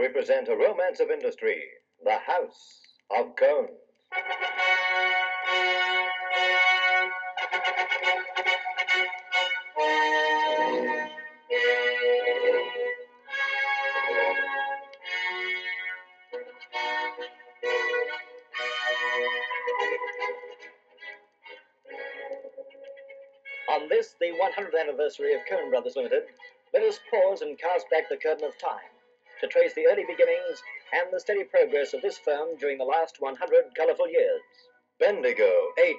we present a romance of industry, The House of Cones. On this, the 100th anniversary of Cone Brothers Limited, let us pause and cast back the curtain of time to trace the early beginnings and the steady progress of this firm during the last 100 colorful years. Bendigo,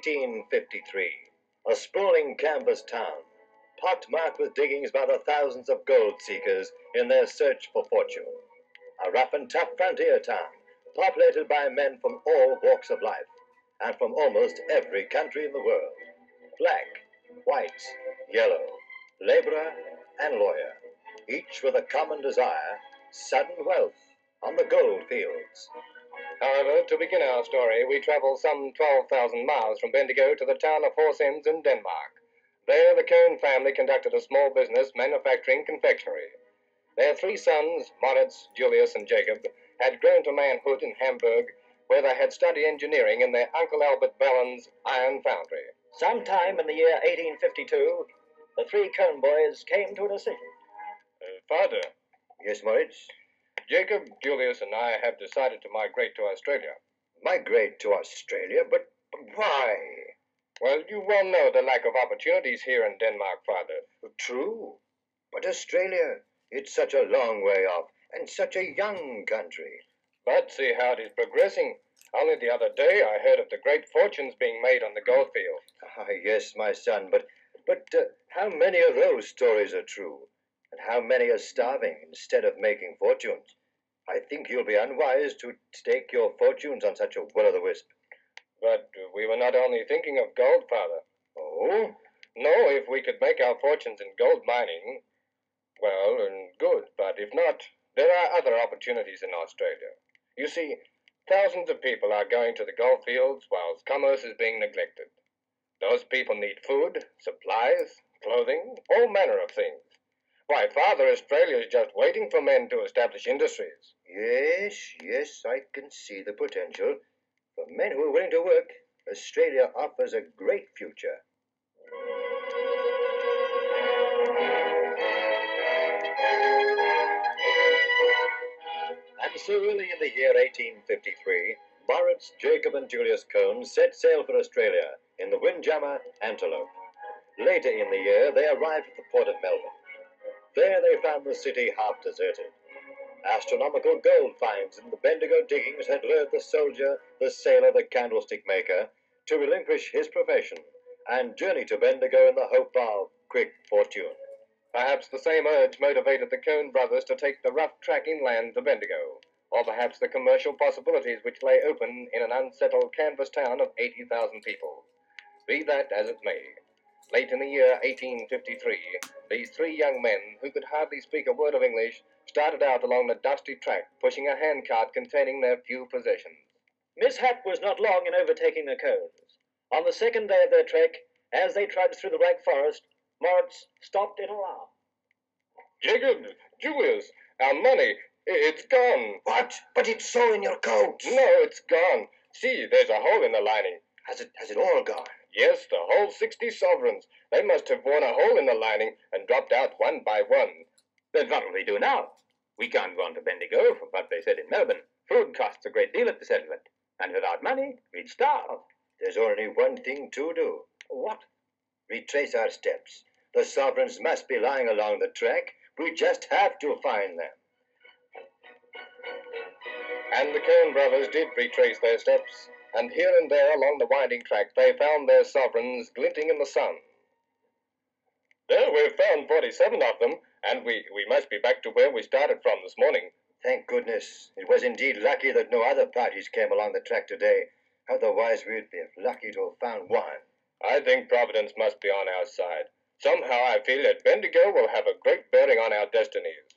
1853. A sprawling canvas town, pockmarked with diggings by the thousands of gold seekers in their search for fortune. A rough and tough frontier town, populated by men from all walks of life, and from almost every country in the world. Black, white, yellow, laborer, and lawyer, each with a common desire, sudden wealth on the gold fields. However, to begin our story, we travel some 12,000 miles from Bendigo to the town of Horsens in Denmark. There, the Cone family conducted a small business manufacturing confectionery. Their three sons, Moritz, Julius, and Jacob, had grown to manhood in Hamburg, where they had studied engineering in their Uncle Albert Bellen's iron foundry. Sometime in the year 1852, the three Cone boys came to a decision. Father, Yes, Moritz? Jacob, Julius, and I have decided to migrate to Australia. Migrate to Australia? But why? Well, you well know the lack of opportunities here in Denmark, Father. True. But Australia, it's such a long way off, and such a young country. But see how it is progressing. Only the other day I heard of the great fortunes being made on the gold field. Yes, my son, but how many of those stories are true? And how many are starving instead of making fortunes? I think you'll be unwise to stake your fortunes on such a will-o'-the-wisp. But we were not only thinking of gold, Father. Oh? No, if we could make our fortunes in gold mining, well and good. But if not, there are other opportunities in Australia. You see, thousands of people are going to the gold fields whilst commerce is being neglected. Those people need food, supplies, clothing, all manner of things. Why, Father, Australia is just waiting for men to establish industries. Yes, I can see the potential. For men who are willing to work, Australia offers a great future. And so early in the year 1853, Moritz, Jacob, and Julius Cone set sail for Australia in the Windjammer Antelope. Later in the year, they arrived at the port of Melbourne. There they found the city half deserted. Astronomical gold finds in the Bendigo diggings had lured the soldier, the sailor, the candlestick maker to relinquish his profession and journey to Bendigo in the hope of quick fortune. Perhaps the same urge motivated the Cone brothers to take the rough track inland to Bendigo, or perhaps the commercial possibilities which lay open in an unsettled canvas town of 80,000 people. Be that as it may, late in the year 1853, these three young men, who could hardly speak a word of English, started out along the dusty track, pushing a handcart containing their few possessions. Mishap was not long in overtaking the Cones. On the second day of their trek, as they trudged through the rank forest, Moritz stopped in alarm. Jacob, Julius, our money, it's gone. What? But it's so in your coat. No, it's gone. See, there's a hole in the lining. Has it all gone? Yes, the whole 60 sovereigns. They must have worn a hole in the lining and dropped out one by one. Then what will we do now? We can't go on to Bendigo for what they said in Melbourne. Food costs a great deal at the settlement, and without money, we'd starve. There's only one thing to do. What? Retrace our steps. The sovereigns must be lying along the track. We just have to find them. And the Cone brothers did retrace their steps, and here and there along the winding track they found their sovereigns glinting in the sun. There we've found 47 of them, and we must be back to where we started from this morning. Thank goodness. It was indeed lucky that no other parties came along the track today. Otherwise, we'd be lucky to have found one. I think Providence must be on our side. Somehow I feel that Bendigo will have a great bearing on our destinies.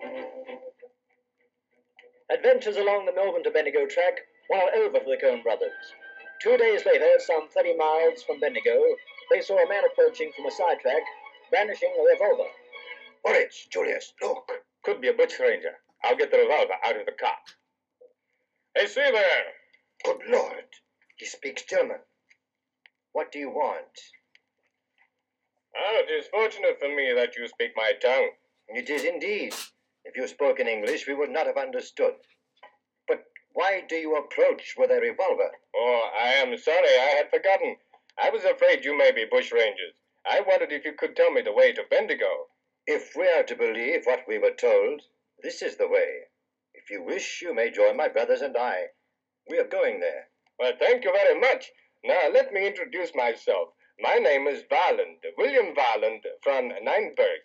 Adventures along the Melbourne to Bendigo track were not over for the Cone brothers. 2 days later, some 30 miles from Bendigo, they saw a man approaching from a sidetrack, brandishing a revolver. Moritz, Julius, look. Could be a bushranger. I'll get the revolver out of the car. Hey, see there! Good Lord, he speaks German. What do you want? Oh, it is fortunate for me that you speak my tongue. It is indeed. If you spoke in English, we would not have understood. But why do you approach with a revolver? Oh, I am sorry, I had forgotten. I was afraid you may be bushrangers. I wondered if you could tell me the way to Bendigo. If we are to believe what we were told, this is the way. If you wish, you may join my brothers and I. We are going there. Well, thank you very much. Now, let me introduce myself. My name is Varland, William Varland from Nienberg.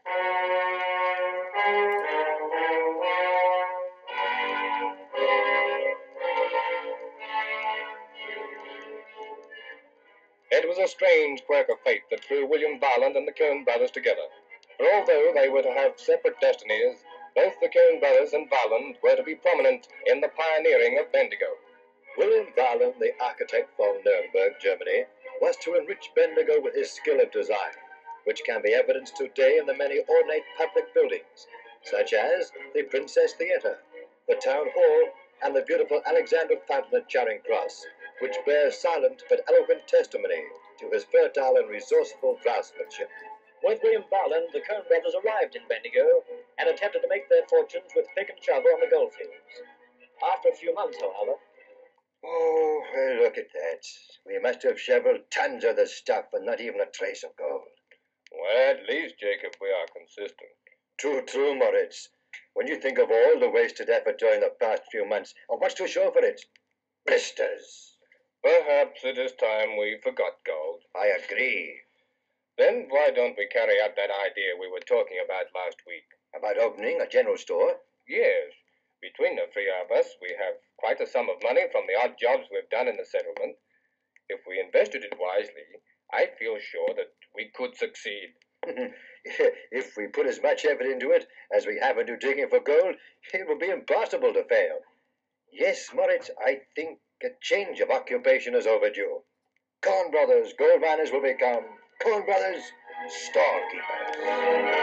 It was a strange quirk of fate that drew William Varland and the Coen brothers together. For although they were to have separate destinies, both the Coen brothers and Varland were to be prominent in the pioneering of Bendigo. William Varland, the architect from Nuremberg, Germany, was to enrich Bendigo with his skill of design, which can be evidenced today in the many ornate public buildings, such as the Princess Theatre, the Town Hall, and the beautiful Alexander Fountain at Charing Cross, which bears silent but eloquent testimony to his fertile and resourceful draftsmanship. With William Varland, the Coen brothers arrived in Bendigo and attempted to make their fortunes with pick and shovel on the goldfields. After a few months, however, Oh, well, look at that. We must have shoveled tons of the stuff and not even a trace of gold. Well, at least, Jacob, we are consistent. True, Moritz. When you think of all the wasted effort during the past few months, and what's to show for it? Blisters. Perhaps it is time we forgot gold. I agree. Then why don't we carry out that idea we were talking about last week? About opening a general store? Yes, between the three of us, we have quite a sum of money from the odd jobs we've done in the settlement. If we invested it wisely, I feel sure that we could succeed. If we put as much effort into it as we have into digging for gold, it will be impossible to fail. Yes, Moritz, I think a change of occupation is overdue. Coen Brothers gold miners will become Coen Brothers storekeepers.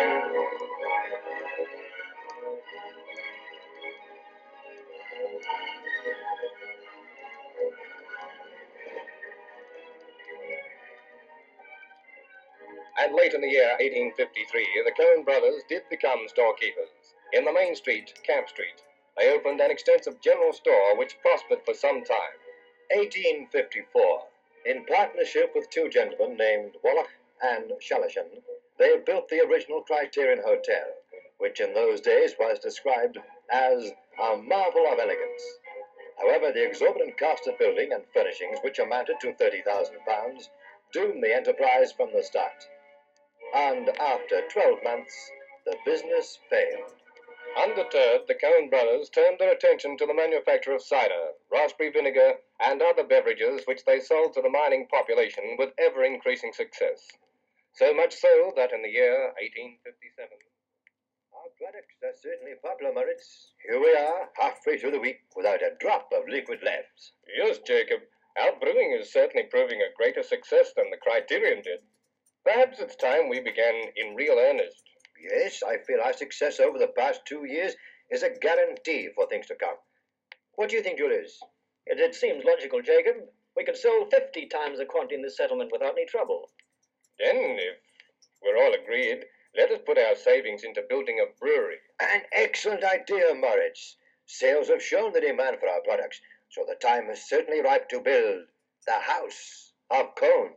And late in the year 1853, the Coen brothers did become storekeepers. In the main street, Camp Street, they opened an extensive general store which prospered for some time. 1854. In partnership with two gentlemen named Wallach and Shalashan, they built the original Criterion Hotel, which in those days was described as a marvel of elegance. However, the exorbitant cost of building and furnishings, which amounted to £30,000, doomed the enterprise from the start. And after 12 months, the business failed. Undeterred, the Coen brothers turned their attention to the manufacture of cider, raspberry vinegar, and other beverages which they sold to the mining population with ever-increasing success. So much so that in the year 1857... Our products are certainly popular, Moritz. Here we are, halfway through the week, without a drop of liquid left. Yes, Jacob, our brewing is certainly proving a greater success than the Criterion did. Perhaps it's time we began in real earnest. Yes, I feel our success over the past 2 years is a guarantee for things to come. What do you think, Julius? it seems logical, Jacob. We could sell 50 times the quantity in this settlement without any trouble. Then, if we're all agreed, let us put our savings into building a brewery. An excellent idea, Moritz. Sales have shown the demand for our products, so the time is certainly ripe to build the House of Cones.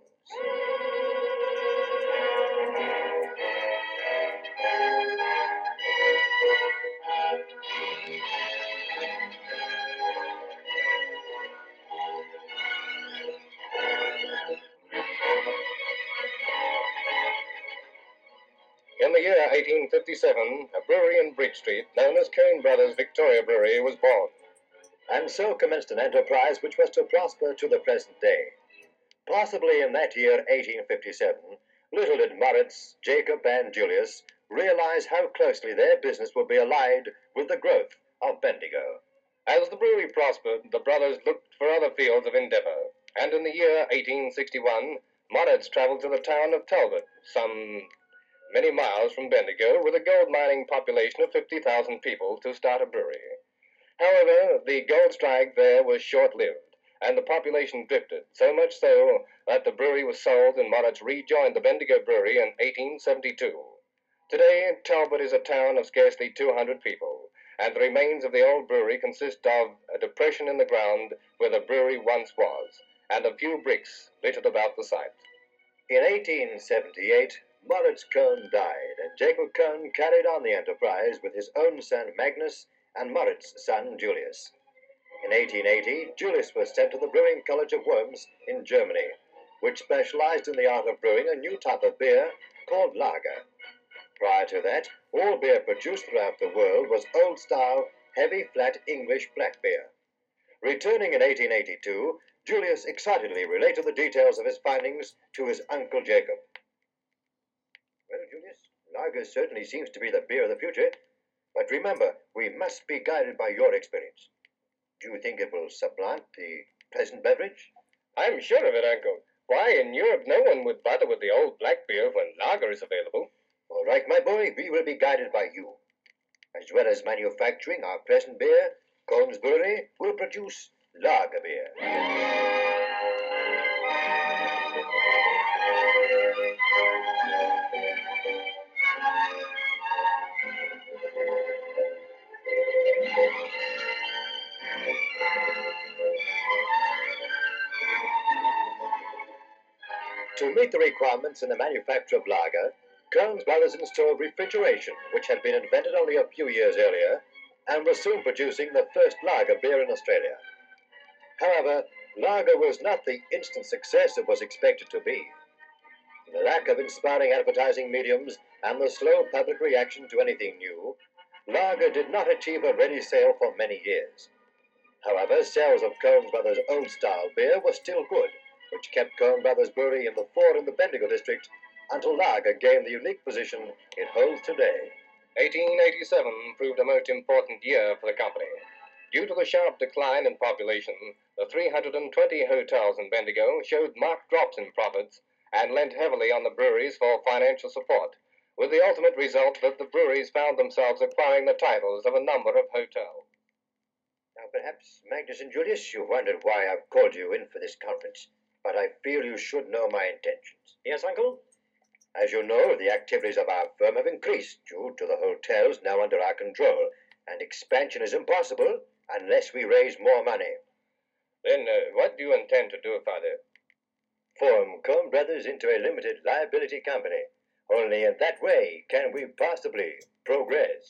In the year 1857, a brewery in Bridge Street, known as Coen Brothers Victoria Brewery, was born. And so commenced an enterprise which was to prosper to the present day. Possibly in that year, 1857, little did Moritz, Jacob, and Julius realize how closely their business would be allied with the growth of Bendigo. As the brewery prospered, the brothers looked for other fields of endeavor, and in the year 1861, Moritz traveled to the town of Talbot, some many miles from Bendigo, with a gold mining population of 50,000 people, to start a brewery. However, the gold strike there was short-lived, and the population drifted, so much so that the brewery was sold and Moritz rejoined the Bendigo Brewery in 1872. Today, Talbot is a town of scarcely 200 people, and the remains of the old brewery consist of a depression in the ground where the brewery once was, and a few bricks littered about the site. In 1878, Moritz Cohn died, and Jacob Cohn carried on the enterprise with his own son Magnus and Moritz's son Julius. In 1880, Julius was sent to the Brewing College of Worms in Germany, which specialized in the art of brewing a new type of beer called lager. Prior to that, all beer produced throughout the world was old-style, heavy, flat English black beer. Returning in 1882, Julius excitedly related the details of his findings to his uncle Jacob. Well, Julius, lager certainly seems to be the beer of the future, but remember, we must be guided by your experience. Do you think it will supplant the present beverage? I'm sure of it, Uncle. Why, in Europe, no one would bother with the old black beer when lager is available. All right, my boy, we will be guided by you. As well as manufacturing our present beer, Cohn's Brewery will produce lager beer. To meet the requirements in the manufacture of lager, Cohn's Brothers installed refrigeration, which had been invented only a few years earlier, and was soon producing the first lager beer in Australia. However, lager was not the instant success it was expected to be. The lack of inspiring advertising mediums and the slow public reaction to anything new, lager did not achieve a ready sale for many years. However, sales of Cohn's Brothers' old-style beer were still good, which kept Cohn Brothers Brewery in the fore in the Bendigo district until lager gained the unique position it holds today. 1887 proved a most important year for the company. Due to the sharp decline in population, the 320 hotels in Bendigo showed marked drops in profits and lent heavily on the breweries for financial support, with the ultimate result that the breweries found themselves acquiring the titles of a number of hotels. Now, perhaps, Magnus and Julius, you wondered why I've called you in for this conference, but I feel you should know my intentions. Yes, Uncle? As you know, the activities of our firm have increased due to the hotels now under our control, and expansion is impossible unless we raise more money. Then what do you intend to do, Father? Form Cohn Brothers into a limited liability company. Only in that way can we possibly progress.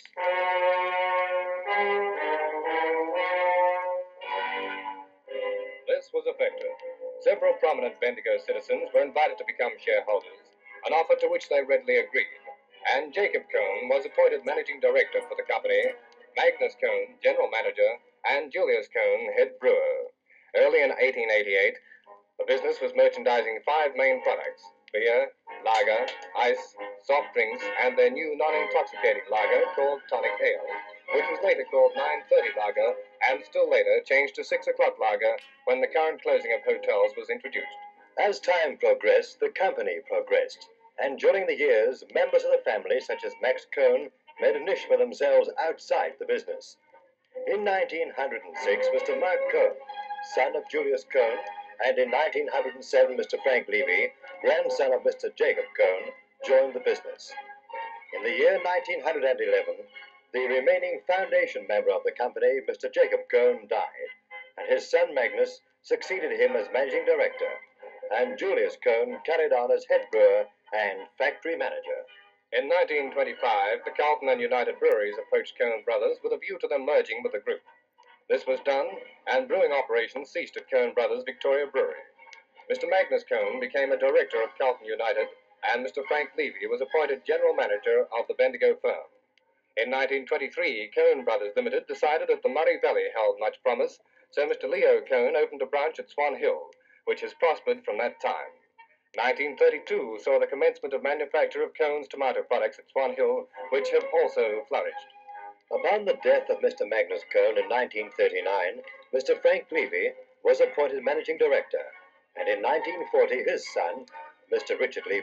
This was effective. Several prominent Bendigo citizens were invited to become shareholders, an offer to which they readily agreed, and Jacob Cohn was appointed managing director for the company, Magnus Cohn, general manager, and Julius Cohn, head brewer. Early in 1888, the business was merchandising 5 main products: beer, lager, ice, soft drinks, and their new non-intoxicating lager called tonic ale, which was later called 9:30 lager and still later changed to 6 o'clock lager when the current closing of hotels was introduced. As time progressed, the company progressed, and during the years, members of the family, such as Max Cohn, made a niche for themselves outside the business. In 1906, Mr. Mark Cohn, son of Julius Cohn, and in 1907, Mr. Frank Levy, grandson of Mr. Jacob Cohn, joined the business. In the year 1911, the remaining foundation member of the company, Mr. Jacob Cohn, died, and his son Magnus succeeded him as managing director, and Julius Cohn carried on as head brewer and factory manager. In 1925, the Carlton and United Breweries approached Cohn Brothers with a view to them merging with the group. This was done, and brewing operations ceased at Cohn Brothers Victoria Brewery. Mr. Magnus Cohn became a director of Carlton United, and Mr. Frank Levy was appointed general manager of the Bendigo firm. In 1923, Cohn Brothers Limited decided that the Murray Valley held much promise, so Mr. Leo Cohn opened a branch at Swan Hill, which has prospered from that time. 1932 saw the commencement of manufacture of Cohn's tomato products at Swan Hill, which have also flourished. Upon the death of Mr. Magnus Cohn in 1939, Mr. Frank Levy was appointed managing director, and in 1940 his son, Mr. Richard Levy,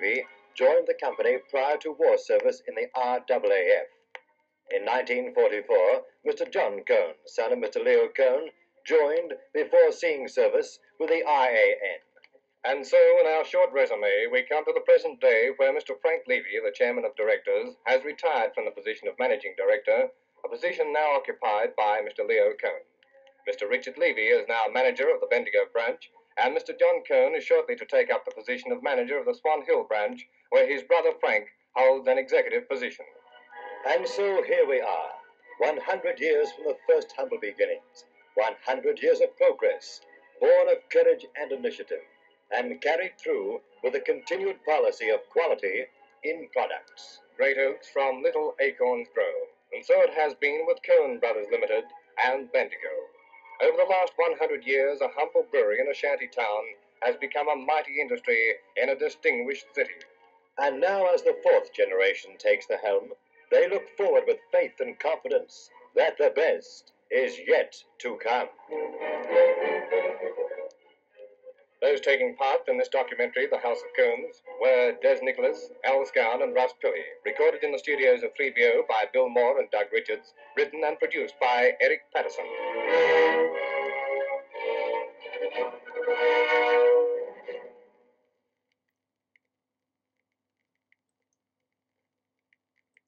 joined the company prior to war service in the RAAF. In 1944, Mr. John Cone, son of Mr. Leo Cone, joined before seeing service with the IAN. And so, in our short resume, we come to the present day where Mr. Frank Levy, the chairman of directors, has retired from the position of managing director, a position now occupied by Mr. Leo Cone. Mr. Richard Levy is now manager of the Bendigo branch, and Mr. John Cone is shortly to take up the position of manager of the Swan Hill branch, where his brother Frank holds an executive position. And so here we are, 100 years from the first humble beginnings, 100 years of progress, born of courage and initiative, and carried through with a continued policy of quality in products. Great oaks from little acorns grow, and so it has been with Cone Brothers Limited and Bendigo. Over the last 100 years, a humble brewery in a shanty town has become a mighty industry in a distinguished city. And now, as the fourth generation takes the helm, they look forward with faith and confidence that the best is yet to come. Those taking part in this documentary, The House of Cones, were Des Nicholas, Al Scown, and Russ Pilley, recorded in the studios of 3BO by Bill Moore and Doug Richards, written and produced by Eric Patterson.